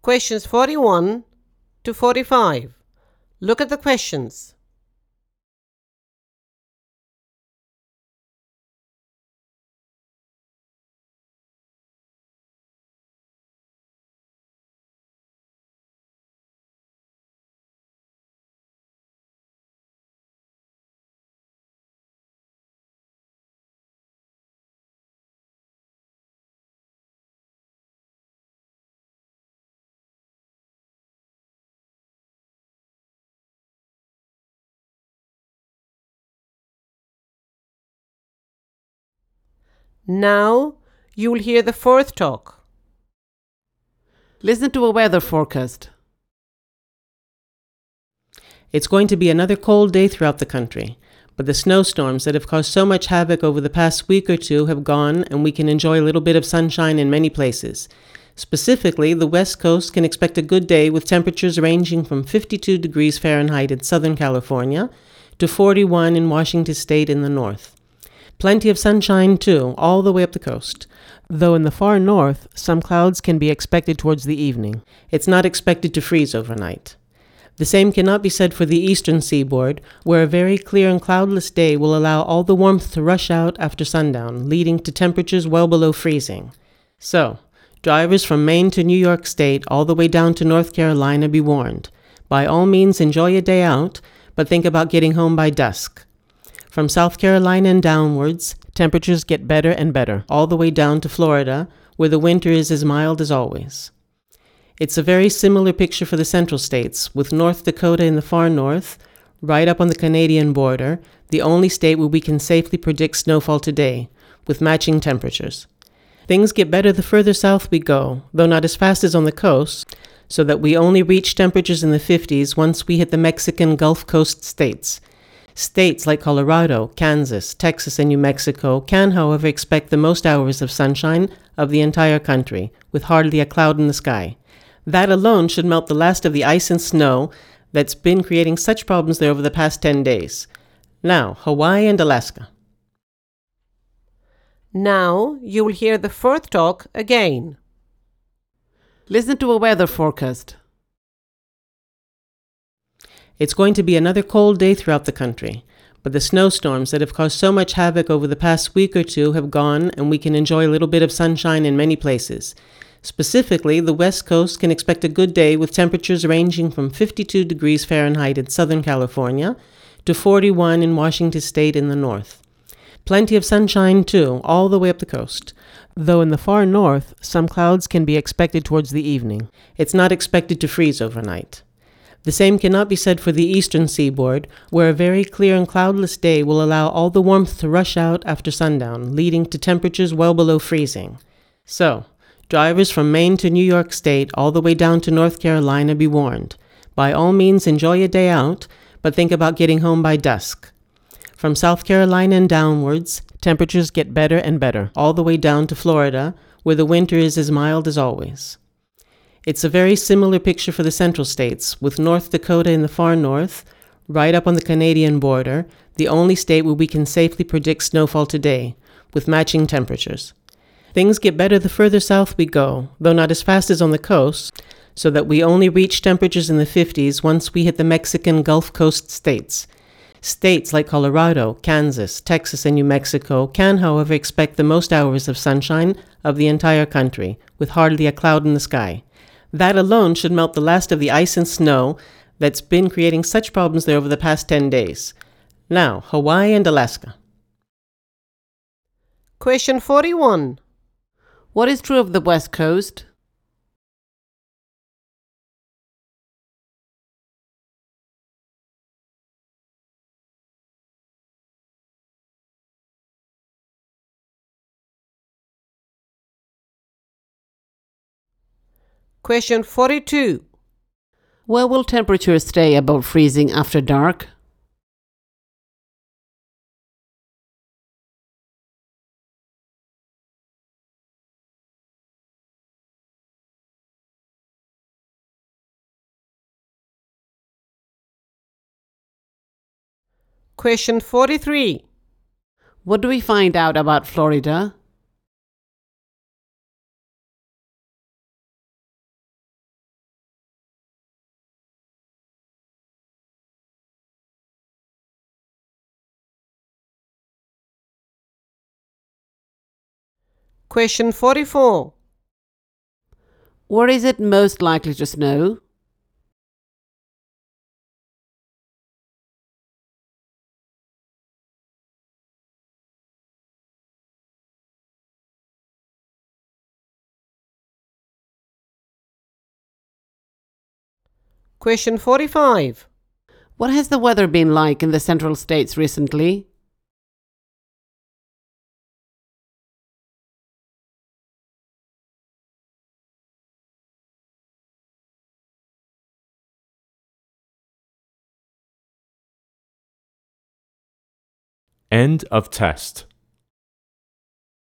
Questions 41 to 45. Look at the questions. Now you will hear the fourth talk. Listen to a weather forecast. It's going to be another cold day throughout the country, but the snowstorms that have caused so much havoc over the past week or two have gone, and we can enjoy a little bit of sunshine in many places. Specifically, the West Coast can expect a good day with temperatures ranging from 52 degrees Fahrenheit in Southern California to 41 in Washington State in the north. Plenty of sunshine, too, all the way up the coast. Though in the far north, some clouds can be expected towards the evening. It's not expected to freeze overnight. The same cannot be said for the eastern seaboard, where a very clear and cloudless day will allow all the warmth to rush out after sundown, leading to temperatures well below freezing. So, drivers from Maine to New York State all the way down to North Carolina, be warned. By all means, enjoy a day out, but think about getting home by dusk. From South Carolina and downwards, temperatures get better and better, all the way down to Florida, where the winter is as mild as always. It's a very similar picture for the central states, with North Dakota in the far north, right up on the Canadian border, the only state where we can safely predict snowfall today, with matching temperatures. Things get better the further south we go, though not as fast as on the coast, so that we only reach temperatures in the 50s once we hit the Mexican Gulf Coast states. States like Colorado, Kansas, Texas, and New Mexico can, however, expect the most hours of sunshine of the entire country, with hardly a cloud in the sky. That alone should melt the last of the ice and snow that's been creating such problems there over the past 10 days. Now, Hawaii and Alaska. Now you will hear the fourth talk again. Listen to a weather forecast. It's going to be another cold day throughout the country, but the snowstorms that have caused so much havoc over the past week or two have gone, and we can enjoy a little bit of sunshine in many places. Specifically, the West Coast can expect a good day with temperatures ranging from 52 degrees Fahrenheit in Southern California to 41 in Washington State in the north. Plenty of sunshine, too, all the way up the coast. Though in the far north, some clouds can be expected towards the evening. It's not expected to freeze overnight. The same cannot be said for the eastern seaboard, where a very clear and cloudless day will allow all the warmth to rush out after sundown, leading to temperatures well below freezing. So, drivers from Maine to New York State all the way down to North Carolina, be warned. By all means, enjoy a day out, but think about getting home by dusk. From South Carolina and downwards, temperatures get better and better, all the way down to Florida, where the winter is as mild as always. It's a very similar picture for the central states, with North Dakota in the far north, right up on the Canadian border, the only state where we can safely predict snowfall today, with matching temperatures. Things get better the further south we go, though not as fast as on the coast, so that we only reach temperatures in the 50s once we hit the Mexican Gulf Coast states. States like Colorado, Kansas, Texas, and New Mexico can, however, expect the most hours of sunshine of the entire country, with hardly a cloud in the sky. That alone should melt the last of the ice and snow that's been creating such problems there over the past 10 days. Now, Hawaii and Alaska. Question 41. What is true of the West Coast? Question 42. Where will temperatures stay above freezing after dark? Question 43. What do we find out about Florida? Question 44. Where is it most likely to snow? Question 45. What has the weather been like in the central states recently? End of test.